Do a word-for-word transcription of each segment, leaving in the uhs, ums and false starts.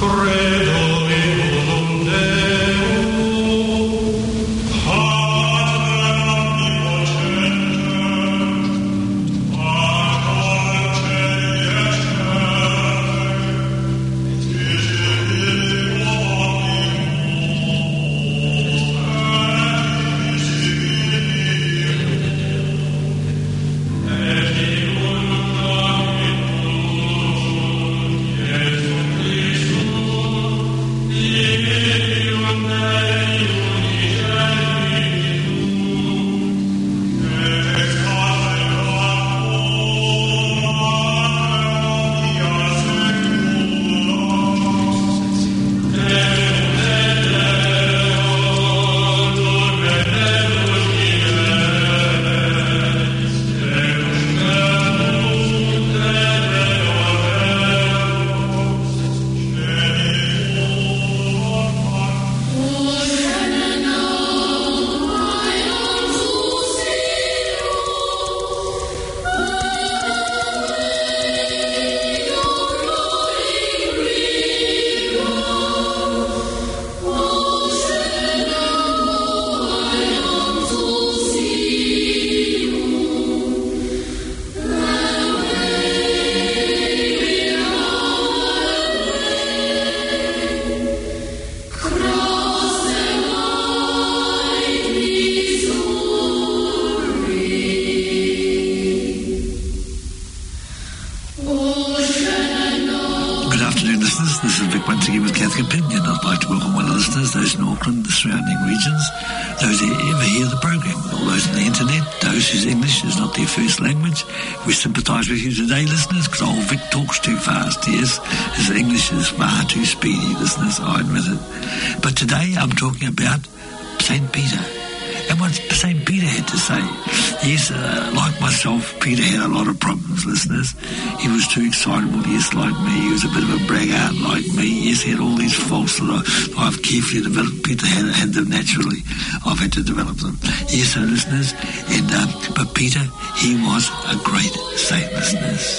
Those in Auckland, the surrounding regions, those who ever hear the program, all those on the internet, those whose English is not their first language. We sympathise with you today, listeners, because old Vic talks too fast. Yes, his English is far too speedy, listeners, I admit it. But today I'm talking about Saint Peter. And what Saint Peter had to say. Yes, uh, like myself, Peter had a lot of problems, listeners. He was too excitable, yes, like me. He was a bit of a braggart like me. Yes, he had all these faults that I, I've carefully developed. Peter had, had them naturally. I've had to develop them. Yes, so listeners, and um, but Peter, he was a great saint, listeners.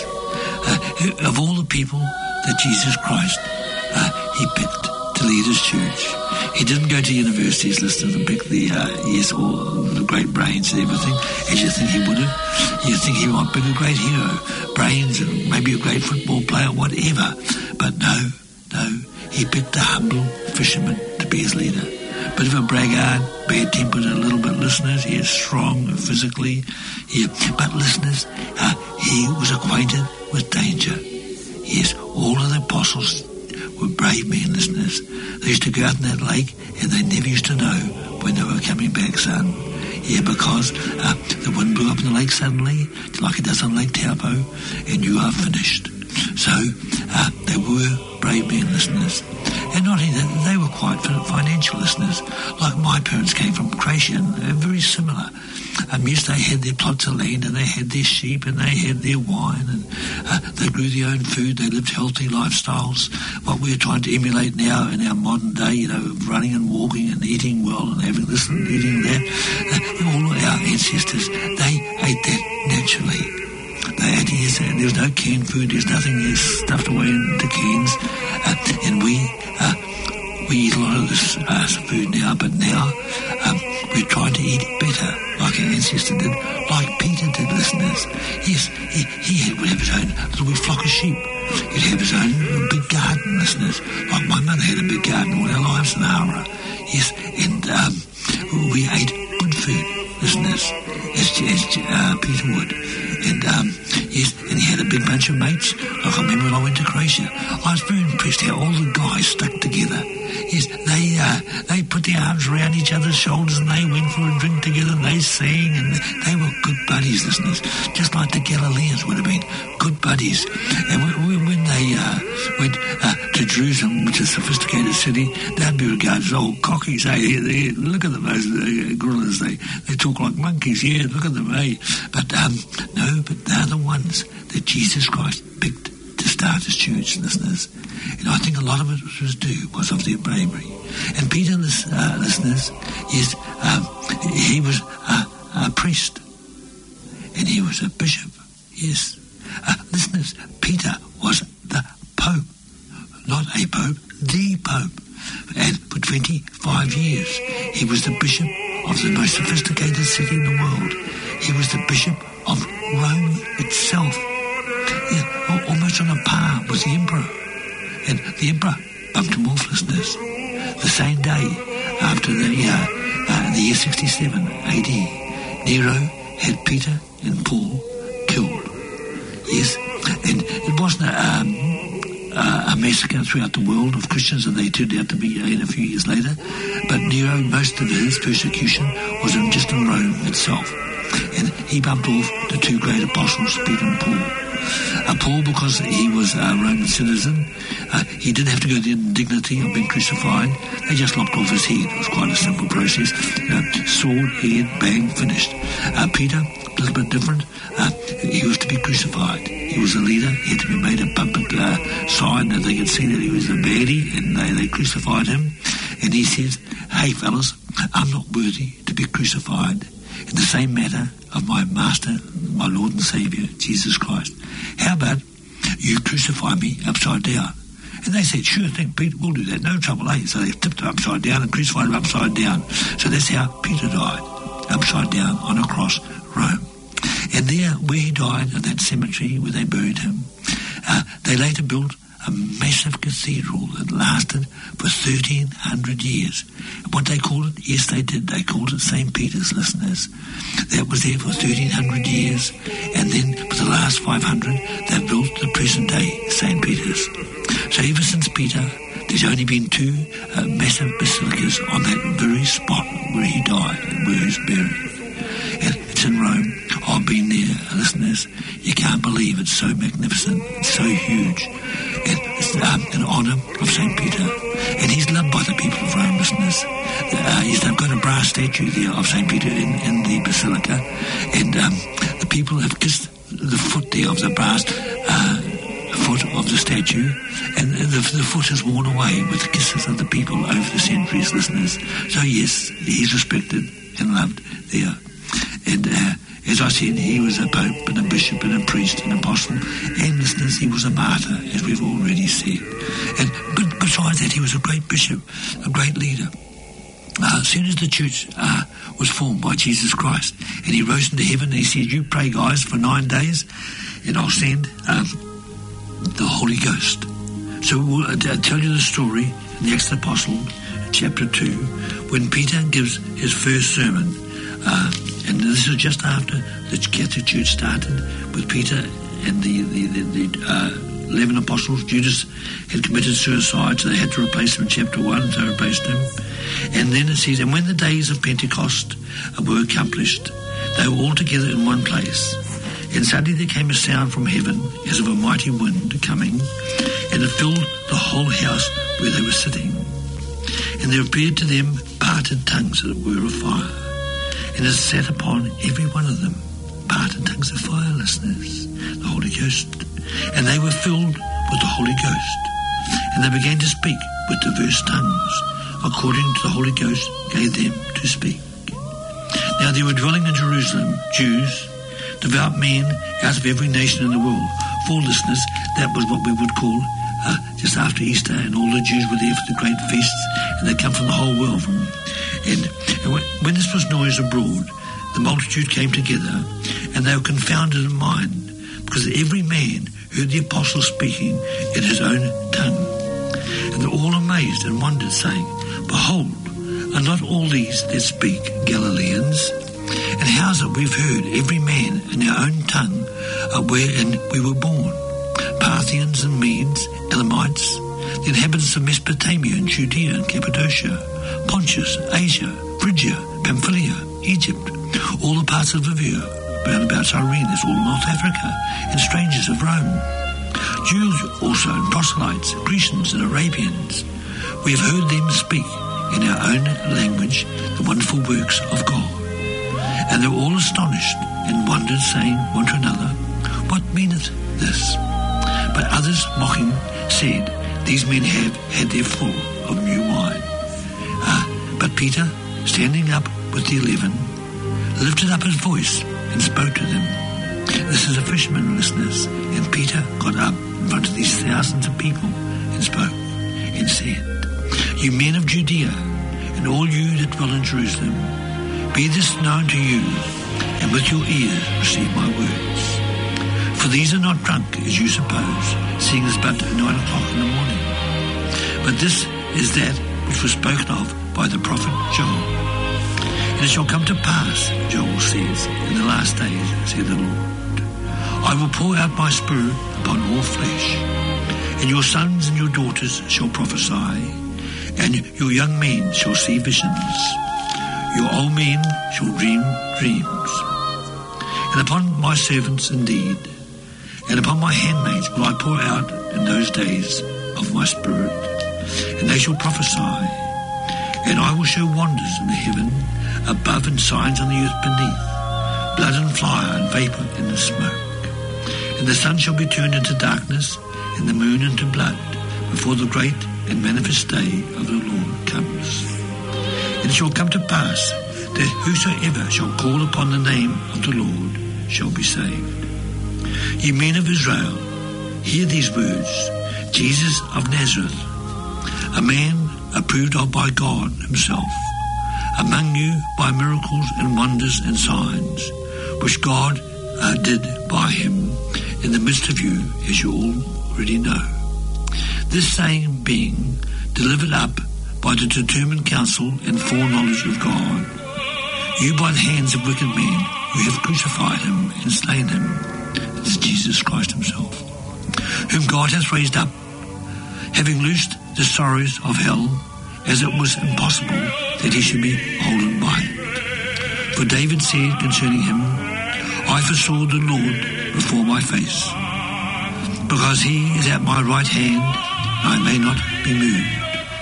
Uh, of all the people that Jesus Christ, uh, he picked to lead his church. He didn't go to universities, listeners, and pick the, uh, yes, all the great brains and everything, as you think he would have. You think he might be a great hero, brains, and maybe a great football player, whatever. But no, no, he picked a humble fisherman to be his leader. Bit of a braggart, bad-tempered a little bit, listeners. He is strong physically. Yeah. But listeners, uh, he was acquainted with danger. Yes, all of the apostles were brave men, listeners. They used to go out in that lake and they never used to know when they were coming back, son. Yeah, because uh, the wind blew up in the lake suddenly, like it does on Lake Taupo, and you are finished. So uh, they were brave men, listeners. And not only that, they were quite financial, listeners. Like my parents came from Croatia, and they're very similar. Um, yes, they had their plots of land, and they had their sheep, and they had their wine, and uh, they grew their own food. They lived healthy lifestyles. What we're trying to emulate now in our modern day, you know, running and walking and eating well and having this and eating that, uh, all our ancestors, they ate that naturally. They ate, yes, there was no canned food. There's nothing yes, stuffed away into cans. Uh, and we uh, we eat a lot of this uh, food now, but now um, we're trying to eat better, like our ancestor did, like Peter did, listeners. Yes, he, he had, would have his own little wee flock of sheep. He'd have his own big garden, listeners. Like my mother had a big garden all our lives in Ara. Yes, and um, we ate good food, listeners, as, as uh, Peter would. And, um, yes, and he had a big bunch of mates. Like I remember when I went to Croatia, I was very impressed how all the guys stuck together. Yes, they uh, they put their arms around each other's shoulders and they went for a drink together and they sang and they were good buddies, listeners. Just like the Galileans would have been good buddies. And when, when they uh, went uh, to Jerusalem, which is a sophisticated city, they'd be regarded as old cockies. Eh? They, they, look at them, those uh, gorillas. They, they talk like monkeys. Yeah, look at them, eh? But um, no, but they're the ones that Jesus Christ picked to start his church, listeners. And I think a lot of it was due was of their bravery. And Peter, uh, listeners, yes, um, he was a, a priest. And he was a bishop, yes. Uh, listeners, Peter was the Pope. Not a Pope, the Pope. And for twenty-five years, he was the bishop of the most sophisticated city in the world. He was the bishop of Rome itself. Yeah, almost on a par with the emperor. And the emperor bumped him off, listeners. The same day after the year, uh, the year sixty-seven A D, Nero had Peter and Paul killed. Yes, and it wasn't a, um, uh, a massacre throughout the world of Christians that they turned out to be in a few years later, but Nero, most of his persecution was in, just in Rome itself. And he bumped off the two great apostles, Peter and Paul. Uh, Paul, because he was a Roman citizen, uh, he didn't have to go to the indignity of being crucified. They just lopped off his head. It was quite a simple process. Uh, sword, head, bang, finished. Uh, Peter, a little bit different. Uh, he was to be crucified. He was a leader. He had to be made a puppet uh, sign that they could see that he was a baddie, and they, they crucified him. And he said, hey, fellas, I'm not worthy to be crucified in the same manner of my Master, my Lord and Saviour, Jesus Christ. How about you crucify me upside down? And they said, sure thing, Peter, we'll do that, no trouble, eh? So they tipped him upside down and crucified him upside down. So that's how Peter died, upside down on a cross, Rome. And there, where he died, in that cemetery where they buried him, uh, they later built a massive cathedral that lasted for thirteen hundred years. And what they called it, yes they did, they called it Saint Peter's, listeners. That was there for thirteen hundred years, and then for the last five hundred, they built the present day Saint Peter's. So ever since Peter, there's only been two uh, massive basilicas on that very spot where he died and where he's buried. And it's in Rome. I've been there, listeners. You can't believe it's so magnificent, it's so huge. And it's um, in honour of Saint Peter. And he's loved by the people of Rome, listeners. Uh, he's they've got a brass statue there of Saint Peter in, in the basilica. And um, the people have kissed the foot there of the brass uh, foot of the statue. And the, the foot is worn away with the kisses of the people over the centuries, listeners. So yes, he's respected and loved there. And uh, as I said, he was a pope and a bishop and a priest and an apostle. And listeners, he was a martyr, as we've already said. And but besides that, he was a great bishop, a great leader. Uh, as soon as the church uh, was formed by Jesus Christ, and he rose into heaven, and he said, you pray, guys, for nine days, and I'll send um, the Holy Ghost. So we'll uh, tell you the story in the Acts of the Apostles, chapter two, when Peter gives his first sermon. Uh, and this is just after the Catholic Church started with Peter and the, the, the, the uh, eleven apostles. Judas had committed suicide, so they had to replace him in chapter one, so they replaced him. And then it says, and when the days of Pentecost were accomplished, they were all together in one place. And suddenly there came a sound from heaven as of a mighty wind coming, and it filled the whole house where they were sitting. And there appeared to them parted tongues that were of fire. And it sat upon every one of them, parted tongues of fire, listeners, the Holy Ghost. And they were filled with the Holy Ghost. And they began to speak with diverse tongues, according to the Holy Ghost gave them to speak. Now there were dwelling in Jerusalem Jews, devout men out of every nation in the world. For listeners, that was what we would call uh, just after Easter, and all the Jews were there for the great feasts, and they'd come from the whole world. From, and, and when this was noised abroad, the multitude came together, and they were confounded in mind, because every man heard the apostles speaking in his own tongue. And they're all amazed and wondered, saying, Behold, are not all these that speak Galileans? And how is it we've heard every man in our own tongue uh, wherein we were born? Parthians and Medes, Elamites, the inhabitants of Mesopotamia and Judea and Cappadocia, Pontus, Asia, Phrygia, Pamphylia, Egypt, all the parts of Libya, round about Cyrene, that's all North Africa, and strangers of Rome. Jews also, and proselytes, Grecians and Arabians. We have heard them speak in our own language the wonderful works of God. And they were all astonished and wondered, saying one to another, What meaneth this? But others, mocking, said, These men have had their full of new wine. Uh, but Peter, standing up with the eleven, lifted up his voice and spoke to them. This is a fisherman, listeners. And Peter got up in front of these thousands of people and spoke and said, You men of Judea, and all you that dwell in Jerusalem, be this known to you, and with your ears receive my words. For these are not drunk, as you suppose, seeing it's but nine o'clock in the morning. But this is that which was spoken of by the prophet Joel. And it shall come to pass, Joel says, in the last days, saith the Lord, I will pour out my spirit upon all flesh, and your sons and your daughters shall prophesy, and your young men shall see visions. Your old men shall dream dreams. And upon my servants indeed, and upon my handmaids will I pour out in those days of my spirit, and they shall prophesy. And I will show wonders in the heaven above and signs on the earth beneath, blood and fire and vapour in the smoke. And the sun shall be turned into darkness, and the moon into blood, before the great and manifest day of the Lord comes. And it shall come to pass that whosoever shall call upon the name of the Lord shall be saved. Ye men of Israel, hear these words, Jesus of Nazareth, a man approved of by God himself, among you by miracles and wonders and signs, which God uh, did by him in the midst of you, as you already know. This saying being delivered up by the determined counsel and foreknowledge of God, you by the hands of wicked men, you have crucified him and slain him. It is Jesus Christ himself, whom God hath raised up, having loosed the sorrows of hell, as it was impossible that he should be holden by it. For David said concerning him, I foresaw the Lord before my face, because he is at my right hand, I may not be moved.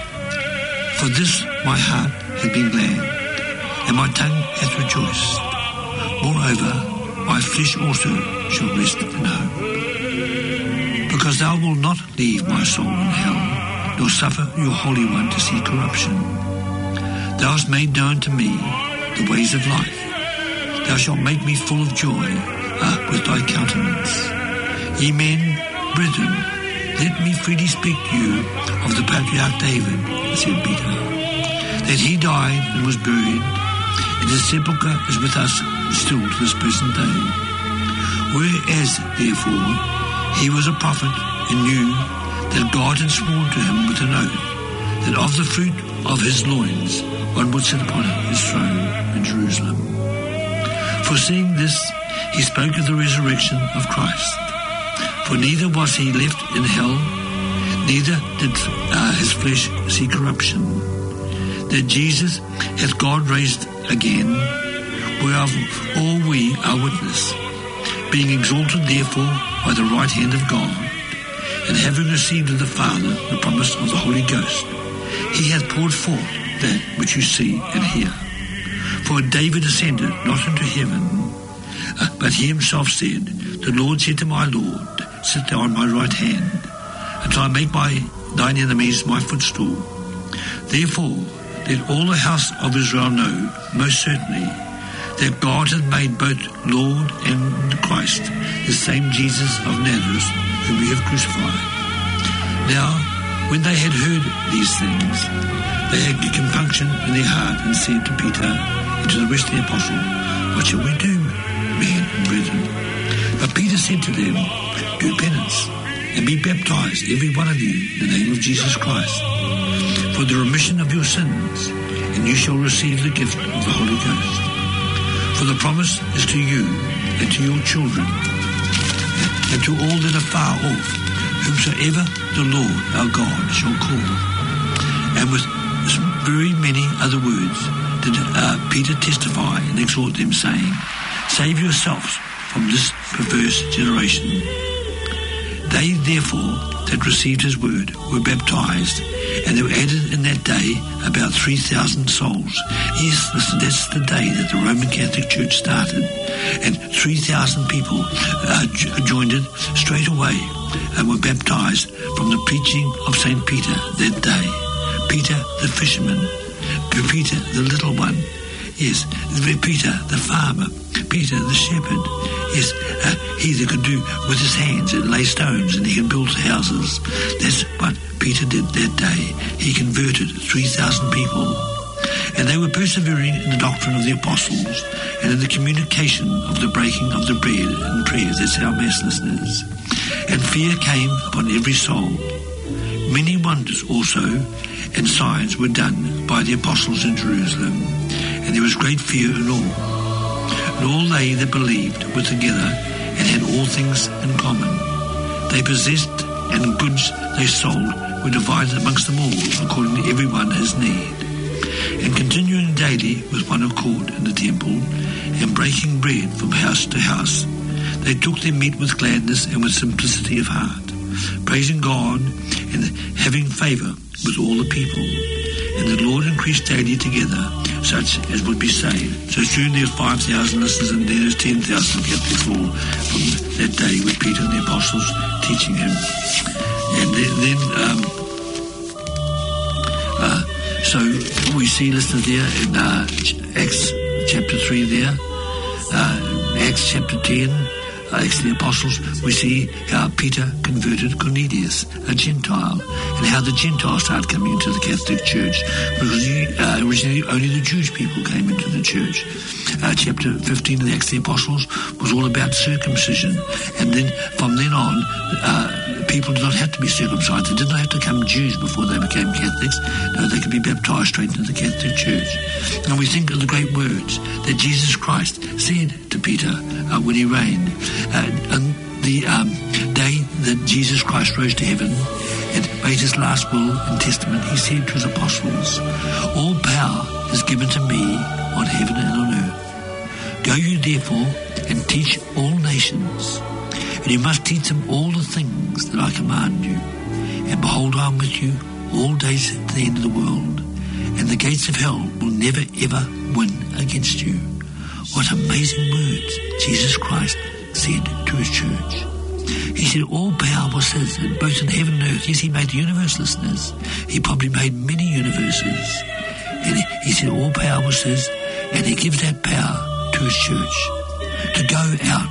For this my heart hath been glad, and my tongue hath rejoiced. Moreover, my flesh also shall rest in hope. Because thou wilt not leave my soul in hell, nor suffer your Holy One to see corruption. Thou hast made known to me the ways of life. Thou shalt make me full of joy uh, with thy countenance. Ye men, brethren, let me freely speak to you of the patriarch David, said Peter, that he died and was buried, and his sepulchre is with us still to this present day. Whereas, therefore, he was a prophet and knew that God had sworn to him with an oath, that of the fruit of his loins one would sit upon his throne in Jerusalem. Foreseeing this, he spoke of the resurrection of Christ. For neither was he left in hell, neither did uh, his flesh see corruption. That Jesus hath God raised again, whereof all we are witness, being exalted therefore by the right hand of God, and having received of the Father the promise of the Holy Ghost, he hath poured forth that which you see and hear. For David ascended not into heaven, uh, but he himself said, the Lord said to my Lord, sit thou on my right hand, until I make my thine enemies my footstool. Therefore, let all the house of Israel know most certainly that God hath made both Lord and Christ, the same Jesus of Nazareth, whom we have crucified. Now, when they had heard these things, they had compunction in their heart, and said to Peter and to the rest of the apostles, what shall we do, men and brethren? But Peter said to them, do penance, and be baptized, every one of you, in the name of Jesus Christ, for the remission of your sins, and you shall receive the gift of the Holy Ghost. For the promise is to you, and to your children, and to all that are far off, whomsoever the Lord our God shall call. And with very many other words did uh, Peter testify and exhort them, saying, save yourselves from this perverse generation. They therefore that received his word were baptized, and there were added in that day about three thousand souls. Yes, that's the day that the Roman Catholic Church started, and three thousand people uh, joined it straight away and were baptized from the preaching of Saint Peter that day. Peter the fisherman, Peter the little one, yes, Peter the farmer, Peter the shepherd, yes, uh, he that could do with his hands and lay stones, and he can build houses. That's what Peter Peter did that day, he converted three thousand people. And they were persevering in the doctrine of the apostles and in the communication of the breaking of the bread and prayers. That's our mass listeners. And fear came upon every soul. Many wonders also and signs were done by the apostles in Jerusalem, and there was great fear in all. And all they that believed were together and had all things in common. They possessed, and goods they sold were divided amongst them all, according to every one his need. And continuing daily with one accord in the temple, and breaking bread from house to house, they took their meat with gladness and with simplicity of heart, praising God and having favour with all the people. And the Lord increased daily together such as would be saved. So soon there were five thousand listeners, and there was ten thousand Catholics all from that day with Peter and the apostles teaching him. And then, then um, uh, so we see listed there in uh, Acts chapter three there, uh, Acts chapter ten, Acts of the Apostles, we see how Peter converted Cornelius, a Gentile, and how the Gentiles started coming into the Catholic Church, because uh, originally only the Jewish people came into the church. Uh, chapter fifteen of the Acts of the Apostles was all about circumcision, and then from then on, uh, people did not have to be circumcised. They did not have to become Jews before they became Catholics. No, they could be baptized straight into the Catholic Church. And we think of the great words that Jesus Christ said to Peter uh, when he reigned. Uh, and the um, day that Jesus Christ rose to heaven and made his last will and testament, he said to his apostles, "All power is given to me on heaven and on earth. Go you therefore and teach all nations, and you must teach them all the things that I command you. And behold, I am with you all days to the end of the world, and the gates of hell will never ever win against you." What amazing words Jesus Christ said to his church. He said all power was his, both in heaven and earth. Yes, he made the universe, listeners. He probably made many universes. And he, he said all power was his, and he gives that power to his church to go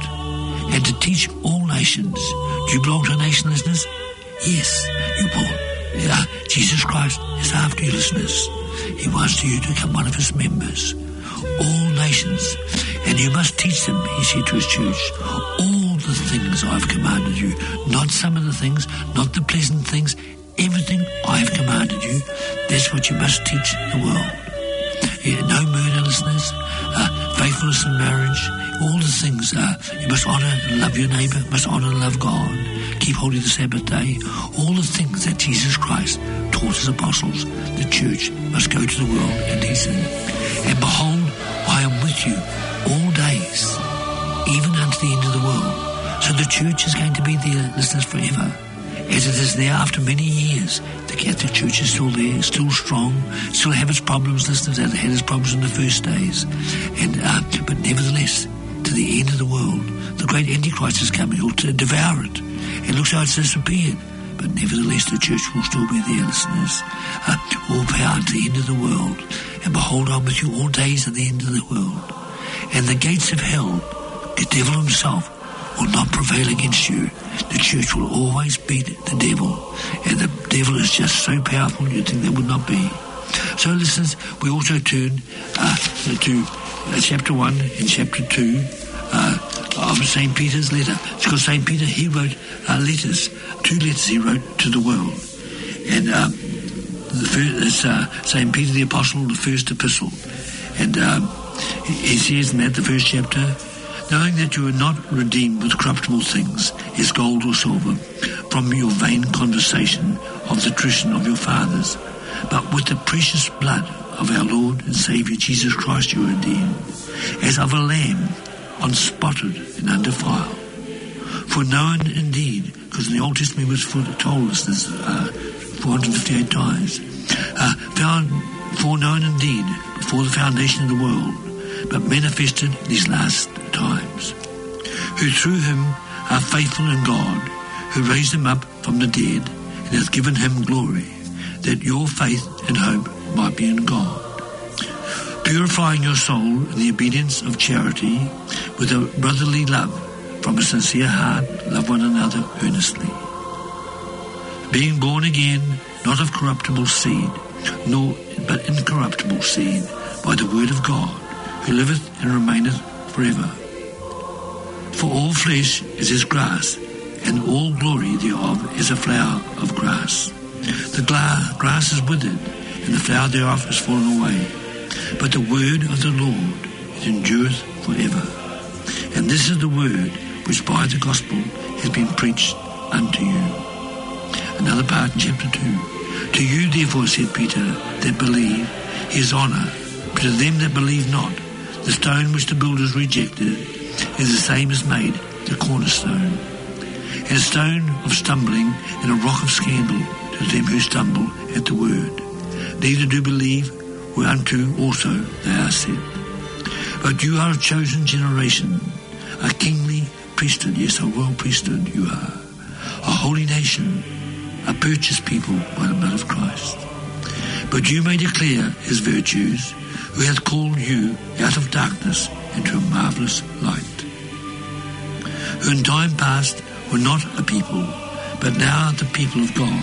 out and to teach all nations. Do you belong to a nation, listeners? Yes, you belong. Yeah, Jesus Christ is after you, listeners. He wants you to become one of his members. All nations, and you must teach them, he said to his church, all the things I have commanded you. Not some of the things, not the pleasant things, everything I have commanded you. That's what you must teach the world. Yeah, no murder, listeners, uh, faithfulness in marriage, all the things. Uh, you must honour and love your neighbour, must honour and love God, keep holy the Sabbath day. All the things that Jesus Christ taught his apostles, the church must go to the world and teach them. And behold, I am with you all days, even unto the end of the world. So the church is going to be there, listeners, forever. As it is there after many years, the Catholic Church is still there, still strong, still have its problems, listeners, as it had its problems in the first days. And uh, but nevertheless, to the end of the world, the great Antichrist is coming, he'll to devour it. It looks like it's disappeared. But nevertheless, the church will still be there, listeners. Uh, all power to the end of the world. And behold, I'm with you all days at the end of the world. And the gates of hell, the devil himself, will not prevail against you. The church will always beat the devil. And the devil is just so powerful, you'd think there would not be. So, listeners, we also turn uh, to uh, chapter one and chapter two uh, of Saint Peter's letter. It's because Saint Peter, he wrote uh, letters, two letters he wrote to the world. And um, the first, it's uh, Saint Peter the Apostle, the first epistle. And um, he says in that, the first chapter, knowing that you are not redeemed with corruptible things, as gold or silver, from your vain conversation of the tradition of your fathers, but with the precious blood of our Lord and Saviour Jesus Christ you are redeemed, as of a lamb, unspotted and undefiled. For known indeed, because in the Old Testament was told us this uh, four hundred fifty-eight times, uh, found foreknown indeed before the foundation of the world, but manifested these last times, who through him are faithful in God, who raised him up from the dead, and hath given him glory, that your faith and hope might be in God, purifying your soul in the obedience of charity, with a brotherly love, from a sincere heart, love one another earnestly. being born again, not of corruptible seed, nor but incorruptible seed, by the word of God, who liveth and remaineth forever. For all flesh is as grass, and all glory thereof is a flower of grass. The gla- grass is withered, and the flower thereof is fallen away. But the word of the Lord it endureth forever. And this is the word which by the gospel has been preached unto you. Another part in chapter two. To you therefore, said Peter, that believe, his honour, but to them that believe not, the stone which the builders rejected is the same as made the cornerstone, and a stone of stumbling and a rock of scandal to them who stumble at the word. Neither do believe, whereunto also they are set. But you are a chosen generation, a kingly priesthood, yes, a royal priesthood you are, a holy nation, a purchased people by the blood of Christ. But you may declare his virtues, who hath called you out of darkness into a marvellous light, who in time past were not a people, but now are the people of God,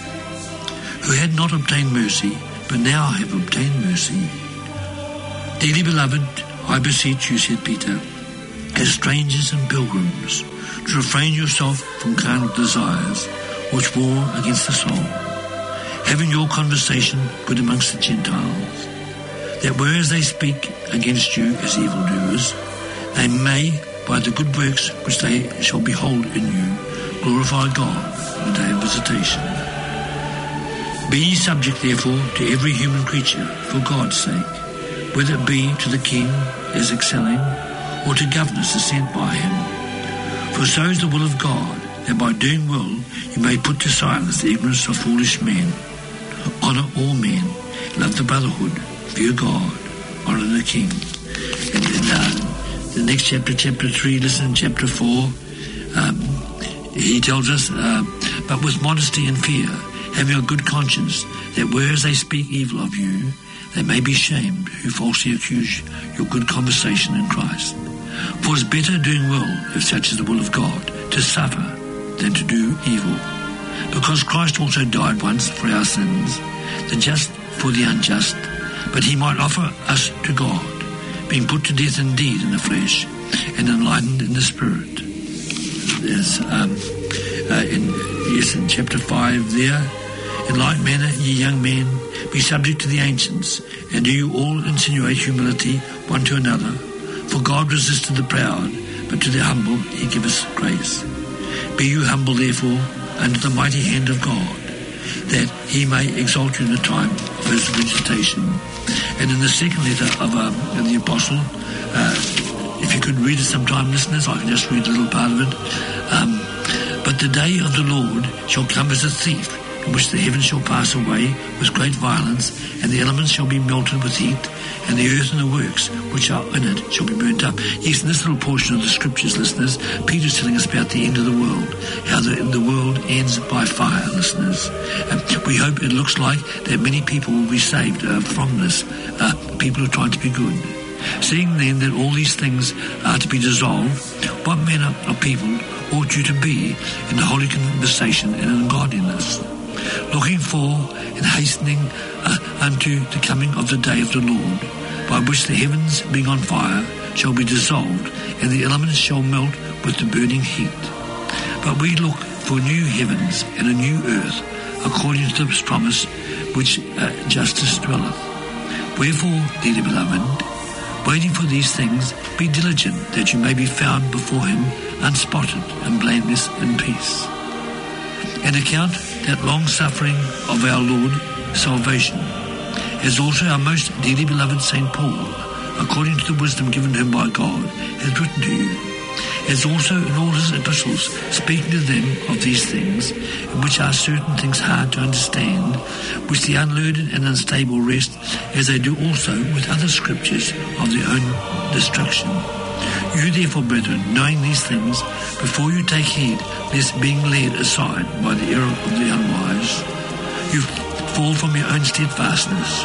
who had not obtained mercy, but now have obtained mercy. Dearly beloved, I beseech you, said Peter, as strangers and pilgrims, to refrain yourself from carnal desires, which war against the soul, having your conversation good amongst the Gentiles, that whereas they speak against you as evildoers, they may, by the good works which they shall behold in you, glorify God in the day of visitation. Be ye subject, therefore, to every human creature for God's sake, whether it be to the king as excelling, or to governors as sent by him. For so is the will of God, that by doing well you may put to silence the ignorance of foolish men. Honour all men, love the brotherhood, fear God, honour the king. And then uh, the next chapter, chapter three, listen, chapter four, um, he tells us, uh, but with modesty and fear, having a good conscience, that whereas they speak evil of you, they may be shamed who falsely accuse your good conversation in Christ. For it's better doing well, if such is the will of God, to suffer than to do evil. Because Christ also died once for our sins, the just for the unjust, but he might offer us to God, being put to death indeed in the flesh, and enlightened in the spirit. There's, um, uh, in, yes, in chapter five there, in like manner, ye young men, be subject to the ancients, and do you all insinuate humility one to another. For God resisteth the proud, but to the humble he giveth grace. Be you humble, therefore, under the mighty hand of God, that he may exalt you in the time of his visitation. And in the second letter of, um, of the Apostle, uh, if you could read it sometime, listeners, I can just read a little part of it. Um, but the day of the Lord shall come as a thief, in which the heavens shall pass away with great violence, and the elements shall be melted with heat, and the earth and the works which are in it shall be burnt up. Yes, in this little portion of the scriptures, listeners, Peter's telling us about the end of the world, how the, the world ends by fire, listeners. And we hope it looks like that many people will be saved uh, from this, uh, people who are trying to be good. Seeing then that all these things are to be dissolved, what manner of people ought you to be in the holy conversation and in godliness, looking for and hastening uh, unto the coming of the day of the Lord, by which the heavens, being on fire, shall be dissolved, and the elements shall melt with the burning heat. But we look for new heavens and a new earth, according to this promise which uh, justice dwelleth. Wherefore, dearly beloved, waiting for these things, be diligent that you may be found before him unspotted and blameless in peace. And account that long suffering of our Lord salvation, as also our most dearly beloved Saint Paul, according to the wisdom given to him by God, has written to you, as also in all his epistles, speaking to them of these things, in which are certain things hard to understand, which the unlearned and unstable wrest, as they do also with other scriptures of their own destruction. You therefore, brethren, knowing these things, before you take heed, lest being led aside by the error of the unwise, you fall from your own steadfastness,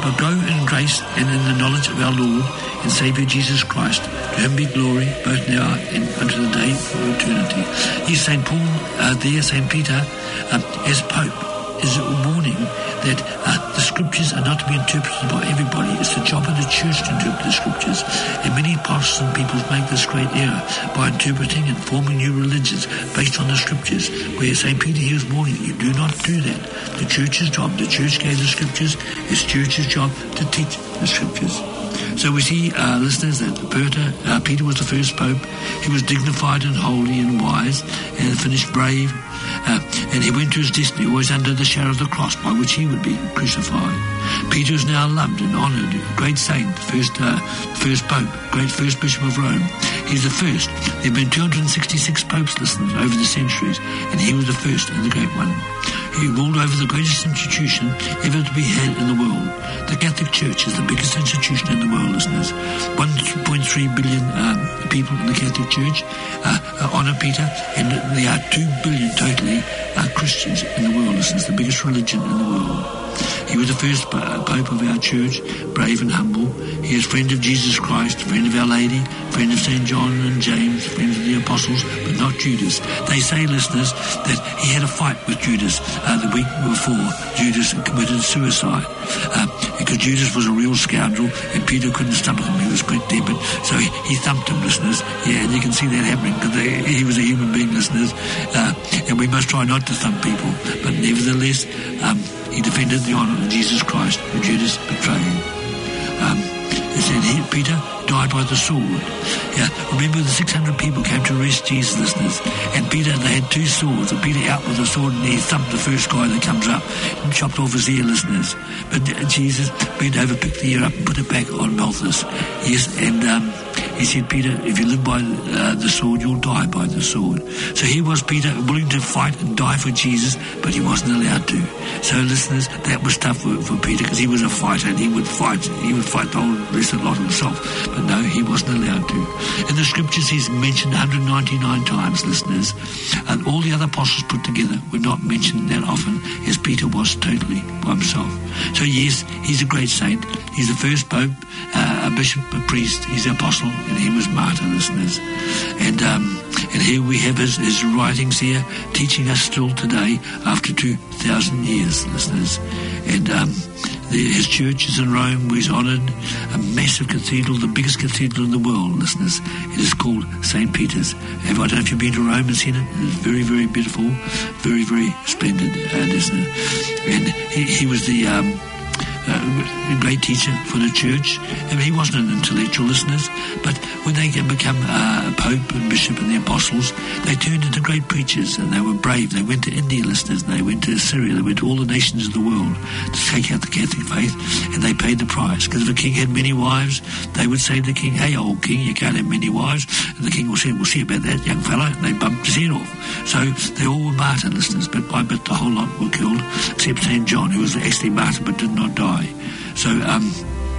but grow in grace and in the knowledge of our Lord and Saviour Jesus Christ. To him be glory, both now and unto the day for eternity. He's Saint Paul uh, there, Saint Peter, uh, as Pope, is warning that uh, the scriptures are not to be interpreted by everybody. It's the job of the church to interpret the scriptures. And many Protestant peoples make this great error by interpreting and forming new religions based on the scriptures, where Saint Peter here is warning you, do not do that. The church's job, the church gave the scriptures, it's church's job to teach the scriptures. So we see, uh, listeners, that Peter, uh, Peter was the first pope. He was dignified and holy and wise and finished brave. Uh, and he went to his destiny always under the shadow of the cross by which he would be crucified. Peter is now loved and honoured, a great saint, first uh, first pope, great first bishop of Rome. He's the first. There have been two hundred sixty-six popes, listeners, over the centuries, and he was the first and the great one. He ruled over the greatest institution ever to be had in the world. The Catholic Church is the biggest institution in the world, listeners. one point three billion um, people in the Catholic Church uh, uh, honour Peter, and there are two billion totally uh, Christians in the world, listeners, the biggest religion in the world. He was the first Pope of our church, brave and humble. He is friend of Jesus Christ, friend of Our Lady, friend of Saint John and James, friend of the Apostles, but not Judas. They say, listeners, that he had a fight with Judas uh, the week before Judas committed suicide. Uh, because Judas was a real scoundrel and Peter couldn't stomach him. He was quite tempered. So he, he thumped him, listeners. Yeah, and you can see that happening because he was a human being, listeners. Uh, and we must try not to thump people. But nevertheless, um, he defended the honour of Jesus Christ, who Judas betrayed. Um, it said he, Peter died by the sword. Yeah, remember the six hundred people came to arrest Jesus, listeners, and Peter, they had two swords, and Peter out with the sword and he thumped the first guy that comes up and chopped off his ear, listeners. But Jesus bent over, picked the ear up and put it back on Malchus. Yes, and um, he said, Peter, if you live by uh, the sword, you'll die by the sword. So here was Peter willing to fight and die for Jesus, but he wasn't allowed to. So, listeners, that was tough for, for Peter because he was a fighter and he would fight. He would fight the whole rest of the lot himself. But no, he wasn't allowed to. In the scriptures, he's mentioned one hundred ninety-nine times, listeners. And all the other apostles put together were not mentioned that often as Peter was totally by himself. So, yes, he's a great saint. He's the first pope, uh, a bishop, a priest. He's an apostle, and he was martyr, listeners. And um, and here we have his, his writings here, teaching us still today after two thousand years, listeners. And um, the, his church is in Rome, where he's honoured, a massive cathedral, the biggest cathedral in the world, listeners. It is called Saint Peter's. I don't know if you've been to Rome and seen it. It's very, very beautiful, very, very splendid, uh, listener. And he, he was the... Um, Uh, a great teacher for the church. I mean, he wasn't an intellectual, listeners, but when they become uh, Pope and Bishop and the Apostles, they turned into great preachers, and they were brave. They went to India, listeners, and they went to Syria, they went to all the nations of the world to take out the Catholic faith, and they paid the price. Because if a king had many wives, they would say to the king, hey, old king, you can't have many wives. And the king will say, we'll see about that, young fella. And they bumped his head off. So they all were martyred, listeners, but by but the whole lot were killed, except Saint John, who was actually martyred but did not die. So, um,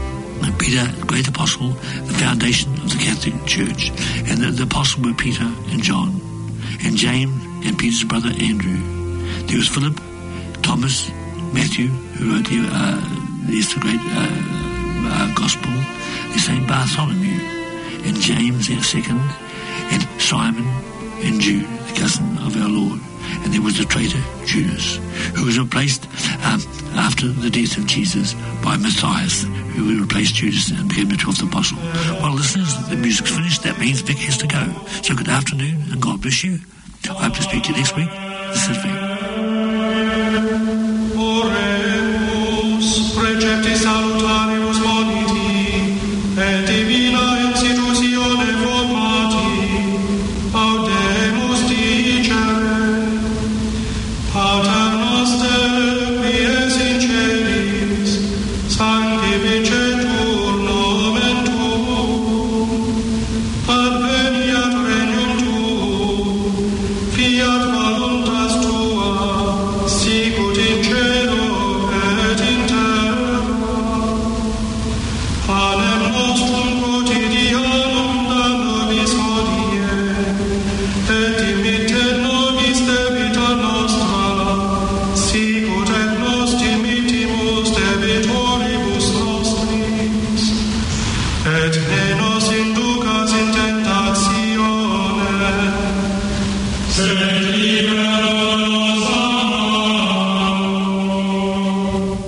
Peter, great apostle, the foundation of the Catholic Church. And the, the apostle were Peter and John, and James and Peter's brother Andrew. There was Philip, Thomas, Matthew, who wrote the, uh, there's the great uh, uh, gospel. There's Saint Bartholomew, and James, their second, and Simon and Jude, the cousin of our Lord. And there was the traitor Judas, who was replaced um, after the death of Jesus by Matthias, who replaced Judas and became the twelfth apostle. Well, listeners, the music's finished. That means Vic has to go. So good afternoon, and God bless you. I hope to speak to you next week. This is Vic.